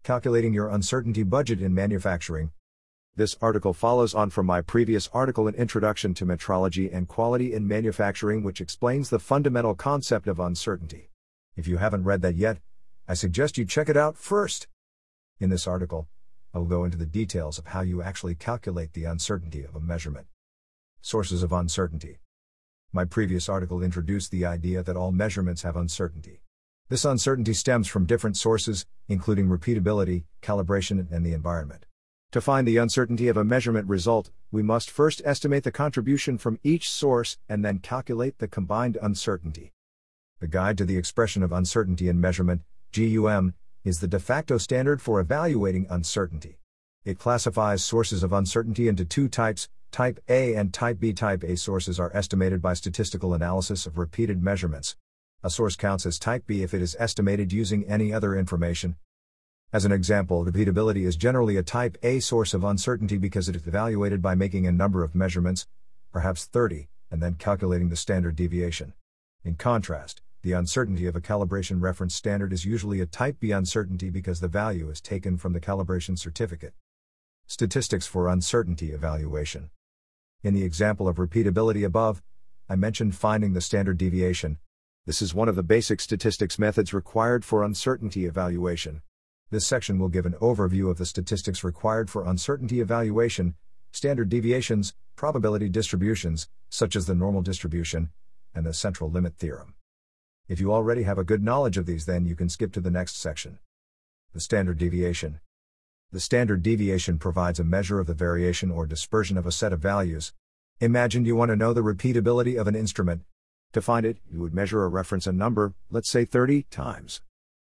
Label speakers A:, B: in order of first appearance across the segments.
A: Calculating your uncertainty budget in manufacturing. This article follows on from my previous article, An Introduction to Metrology and Quality in Manufacturing, which explains the fundamental concept of uncertainty. If you haven't read that yet, I suggest you check it out first. In this article, I will go into the details of how you actually calculate the uncertainty of a measurement. Sources of uncertainty. My previous article introduced the idea that all measurements have uncertainty. This uncertainty stems from different sources, including repeatability, calibration, and the environment. To find the uncertainty of a measurement result, we must first estimate the contribution from each source and then calculate the combined uncertainty. The Guide to the Expression of Uncertainty in Measurement, GUM, is the de facto standard for evaluating uncertainty. It classifies sources of uncertainty into two types, Type A and Type B. Type A sources are estimated by statistical analysis of repeated measurements. A source counts as Type B if it is estimated using any other information. As an example, repeatability is generally a Type A source of uncertainty because it is evaluated by making a number of measurements, perhaps 30, and then calculating the standard deviation. In contrast, the uncertainty of a calibration reference standard is usually a Type B uncertainty because the value is taken from the calibration certificate. Statistics for uncertainty evaluation. In the example of repeatability above, I mentioned finding the standard deviation. This is one of the basic statistics methods required for uncertainty evaluation. This section will give an overview of the statistics required for uncertainty evaluation, standard deviations, probability distributions, such as the normal distribution, and the central limit theorem. If you already have a good knowledge of these, then you can skip to the next section. The standard deviation. The standard deviation provides a measure of the variation or dispersion of a set of values. Imagine you want to know the repeatability of an instrument. To find it, you would measure a reference number, let's say 30 times.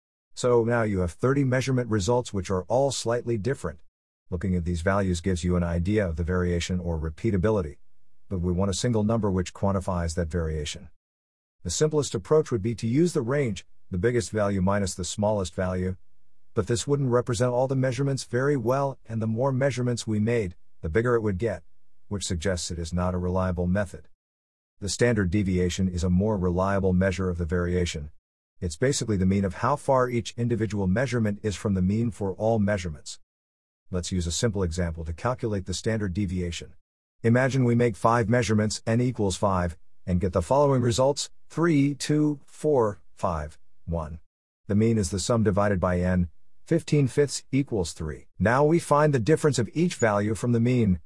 A: So now you have 30 measurement results which are all slightly different. Looking at these values gives you an idea of the variation or repeatability. But we want a single number which quantifies that variation. The simplest approach would be to use the range, the biggest value minus the smallest value. But this wouldn't represent all the measurements very well, and the more measurements we made, the bigger it would get, which suggests it is not a reliable method. The standard deviation is a more reliable measure of the variation. It's basically the mean of how far each individual measurement is from the mean for all measurements. Let's use a simple example to calculate the standard deviation. Imagine we make 5 measurements, n equals 5, and get the following results, 3, 2, 4, 5, 1. The mean is the sum divided by n, 15/5 equals 3. Now we find the difference of each value from the mean.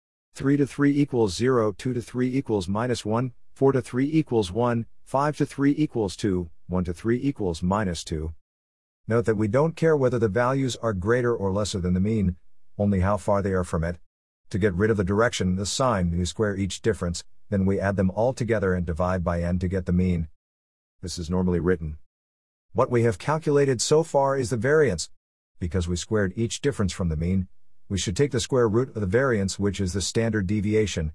A: 3 to 3 equals 0, 2 to 3 equals -1, 4 to 3 equals 1, 5 to 3 equals 2, 1 to 3 equals -2. Note that we don't care whether the values are greater or lesser than the mean, only how far they are from it. To get rid of the direction, the sign, we square each difference, then we add them all together and divide by n to get the mean. This is normally written. What we have calculated so far is the variance. Because we squared each difference from the mean, we should take the square root of the variance, which is the standard deviation.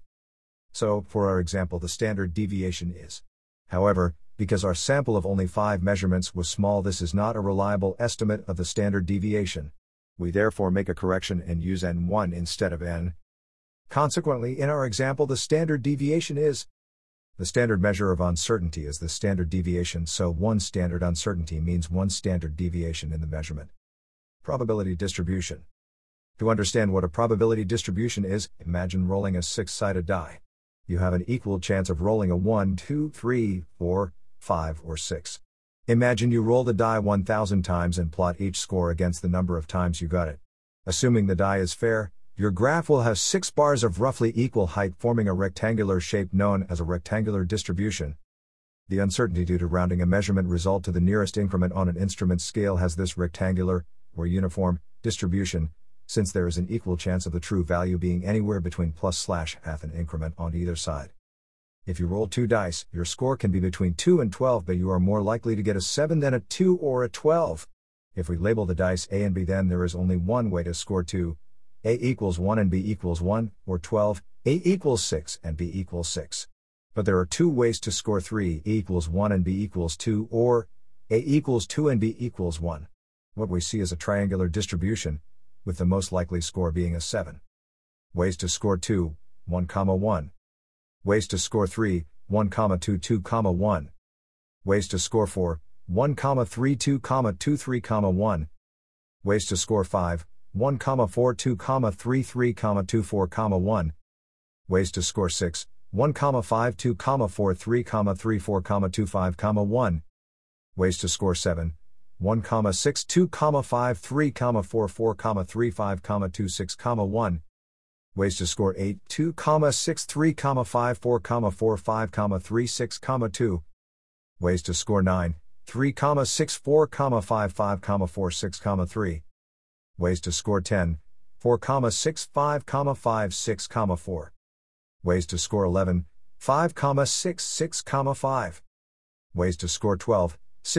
A: So, for our example, the standard deviation is. However, because our sample of only 5 measurements was small, this is not a reliable estimate of the standard deviation. We therefore make a correction and use n1 instead of n. Consequently, in our example, the standard deviation is. The standard measure of uncertainty is the standard deviation, so one standard uncertainty means one standard deviation in the measurement. Probability distribution. To understand what a probability distribution is, imagine rolling a 6-sided die. You have an equal chance of rolling a 1, 2, 3, 4, 5, or 6. Imagine you roll the die 1,000 times and plot each score against the number of times you got it. Assuming the die is fair, your graph will have 6 bars of roughly equal height forming a rectangular shape known as a rectangular distribution. The uncertainty due to rounding a measurement result to the nearest increment on an instrument scale has this rectangular, or uniform, distribution, since there is an equal chance of the true value being anywhere between +/half an increment on either side. If you roll 2 dice, your score can be between 2 and 12, but you are more likely to get a 7 than a 2 or a 12. If we label the dice A and B, then there is only one way to score 2. A equals 1 and B equals 1, or 12, A equals 6 and B equals 6. But there are 2 ways to score 3, A equals 1 and B equals 2, or A equals 2 and B equals 1. What we see is a triangular distribution, with the most likely score being a 7. Ways to score 2, 1, 1. Ways to score 3, 1, 2, 2, 1. Ways to score 4, 1, 3, 2, 2, 3, 1. Ways to score 5, 1,42,33,24,1. Ways to score 6, 1,52,43,34,25,1. Ways to score 7, 1,62,53,44,35,26,1. Ways to score 8, 2,63,54,45,36,2. Ways to score 9, 3,64,55,46,3. Ways to score 10, 4,65,56,4. Ways to score 11, 5,66,5. Ways to score 12,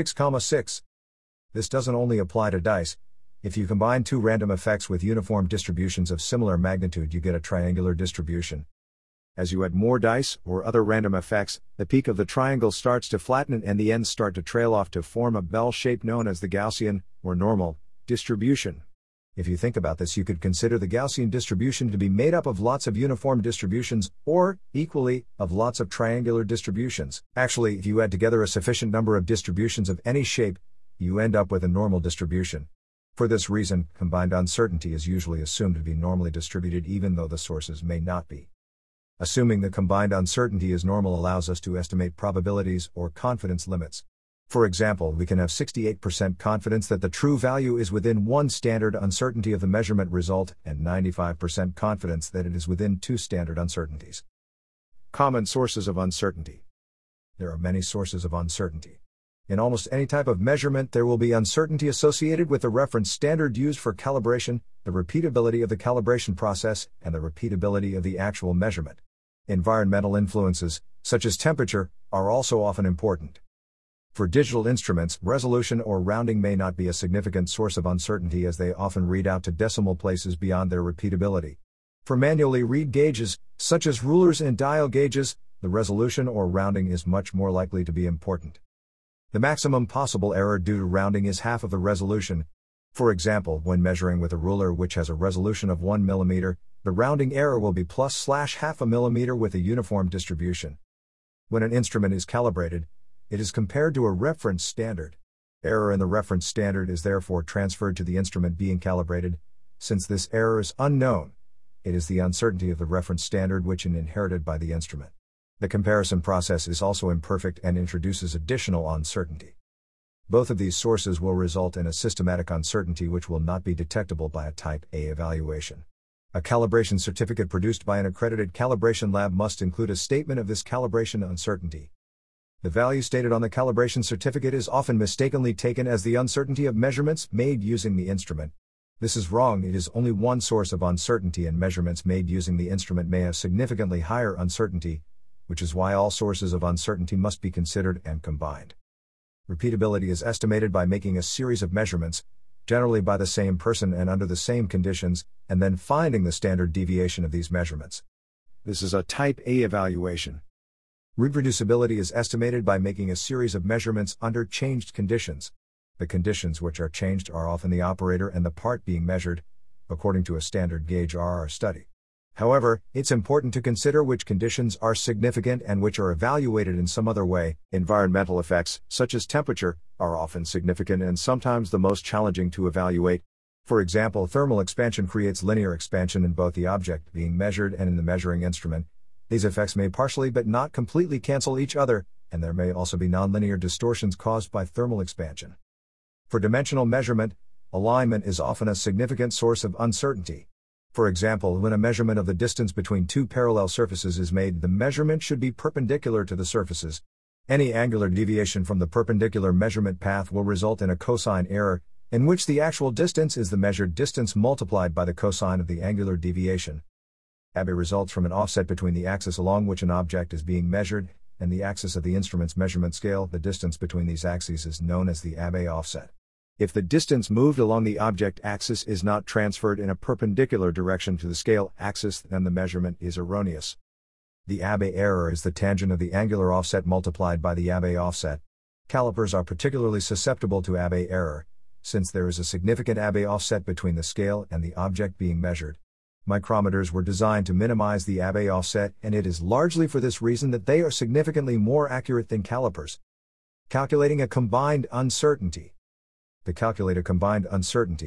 A: 6,6. This doesn't only apply to dice. If you combine two random effects with uniform distributions of similar magnitude, you get a triangular distribution. As you add more dice or other random effects, the peak of the triangle starts to flatten and the ends start to trail off to form a bell shape known as the Gaussian, or normal, distribution. If you think about this, you could consider the Gaussian distribution to be made up of lots of uniform distributions, or, equally, of lots of triangular distributions. Actually, if you add together a sufficient number of distributions of any shape, you end up with a normal distribution. For this reason, combined uncertainty is usually assumed to be normally distributed even though the sources may not be. Assuming the combined uncertainty is normal allows us to estimate probabilities or confidence limits. For example, we can have 68% confidence that the true value is within one standard uncertainty of the measurement result and 95% confidence that it is within two standard uncertainties. Common sources of uncertainty. There are many sources of uncertainty. In almost any type of measurement, there will be uncertainty associated with the reference standard used for calibration, the repeatability of the calibration process, and the repeatability of the actual measurement. Environmental influences, such as temperature, are also often important. For digital instruments, resolution or rounding may not be a significant source of uncertainty as they often read out to decimal places beyond their repeatability. For manually read gauges, such as rulers and dial gauges, the resolution or rounding is much more likely to be important. The maximum possible error due to rounding is half of the resolution. For example, when measuring with a ruler which has a resolution of 1 mm, the rounding error will be +/half a millimeter with a uniform distribution. When an instrument is calibrated, it is compared to a reference standard. Error in the reference standard is therefore transferred to the instrument being calibrated. Since this error is unknown, it is the uncertainty of the reference standard which is inherited by the instrument. The comparison process is also imperfect and introduces additional uncertainty. Both of these sources will result in a systematic uncertainty which will not be detectable by a Type A evaluation. A calibration certificate produced by an accredited calibration lab must include a statement of this calibration uncertainty. The value stated on the calibration certificate is often mistakenly taken as the uncertainty of measurements made using the instrument. This is wrong. It is only one source of uncertainty, and measurements made using the instrument may have significantly higher uncertainty, which is why all sources of uncertainty must be considered and combined. Repeatability is estimated by making a series of measurements, generally by the same person and under the same conditions, and then finding the standard deviation of these measurements. This is a Type A evaluation. Reproducibility is estimated by making a series of measurements under changed conditions. The conditions which are changed are often the operator and the part being measured, according to a standard gauge RR study. However, it's important to consider which conditions are significant and which are evaluated in some other way. Environmental effects, such as temperature, are often significant and sometimes the most challenging to evaluate. For example, thermal expansion creates linear expansion in both the object being measured and in the measuring instrument. These effects may partially but not completely cancel each other, and there may also be nonlinear distortions caused by thermal expansion. For dimensional measurement, alignment is often a significant source of uncertainty. For example, when a measurement of the distance between two parallel surfaces is made, the measurement should be perpendicular to the surfaces. Any angular deviation from the perpendicular measurement path will result in a cosine error, in which the actual distance is the measured distance multiplied by the cosine of the angular deviation. Abbe results from an offset between the axis along which an object is being measured and the axis of the instrument's measurement scale. The distance between these axes is known as the Abbe offset. If the distance moved along the object axis is not transferred in a perpendicular direction to the scale axis, then the measurement is erroneous. The Abbe error is the tangent of the angular offset multiplied by the Abbe offset. Calipers are particularly susceptible to Abbe error, since there is a significant Abbe offset between the scale and the object being measured. Micrometers were designed to minimize the Abbe offset, and it is largely for this reason that they are significantly more accurate than calipers. Calculating a combined uncertainty. To calculate a combined uncertainty,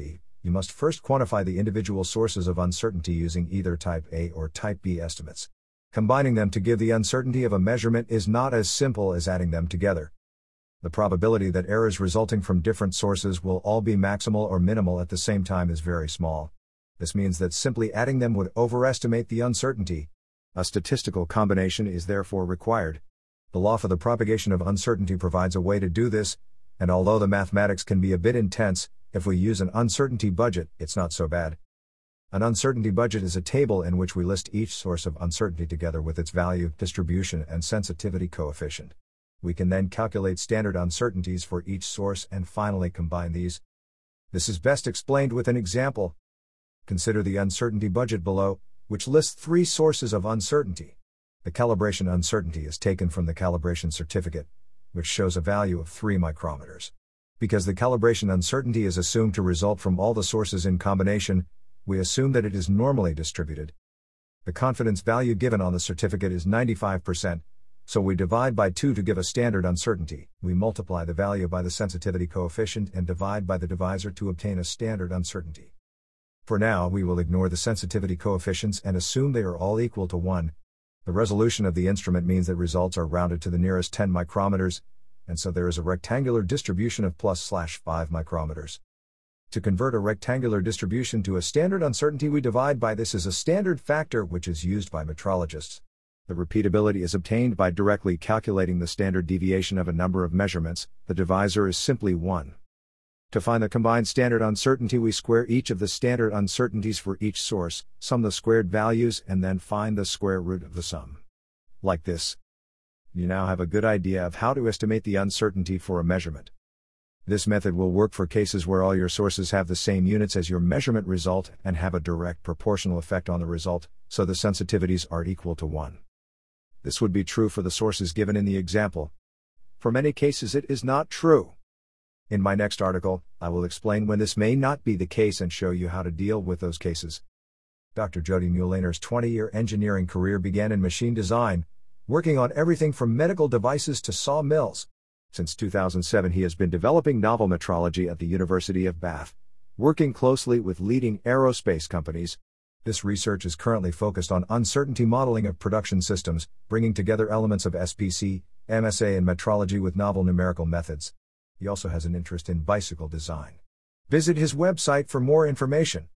A: You must first quantify the individual sources of uncertainty using either type A or type B estimates. Combining them to give the uncertainty of a measurement is not as simple as adding them together. The probability that errors resulting from different sources will all be maximal or minimal at the same time is very small. This means that simply adding them would overestimate the uncertainty. A statistical combination is therefore required. The law for the propagation of uncertainty provides a way to do this, and although the mathematics can be a bit intense, if we use an uncertainty budget, it's not so bad. An uncertainty budget is a table in which we list each source of uncertainty together with its value, distribution, and sensitivity coefficient. We can then calculate standard uncertainties for each source and finally combine these. This is best explained with an example. Consider the uncertainty budget below, which lists 3 sources of uncertainty. The calibration uncertainty is taken from the calibration certificate, which shows a value of 3 micrometers. Because the calibration uncertainty is assumed to result from all the sources in combination, we assume that it is normally distributed. The confidence value given on the certificate is 95%, so we divide by 2 to give a standard uncertainty. We multiply the value by the sensitivity coefficient and divide by the divisor to obtain a standard uncertainty. For now, we will ignore the sensitivity coefficients and assume they are all equal to 1. The resolution of the instrument means that results are rounded to the nearest 10 micrometers, and so there is a rectangular distribution of +/5 micrometers. To convert a rectangular distribution to a standard uncertainty, we divide by this as a standard factor which is used by metrologists. The repeatability is obtained by directly calculating the standard deviation of a number of measurements. The divisor is simply 1. To find the combined standard uncertainty, we square each of the standard uncertainties for each source, sum the squared values, and then find the square root of the sum. Like this. You now have a good idea of how to estimate the uncertainty for a measurement. This method will work for cases where all your sources have the same units as your measurement result and have a direct proportional effect on the result, so the sensitivities are equal to 1. This would be true for the sources given in the example. For many cases it is not true. In my next article, I will explain when this may not be the case and show you how to deal with those cases. Dr. Jody Muehlener's 20-year engineering career began in machine design, working on everything from medical devices to sawmills. Since 2007 he has been developing novel metrology at the University of Bath, working closely with leading aerospace companies. This research is currently focused on uncertainty modeling of production systems, bringing together elements of SPC, MSA and metrology with novel numerical methods. He also has an interest in bicycle design. Visit his website for more information.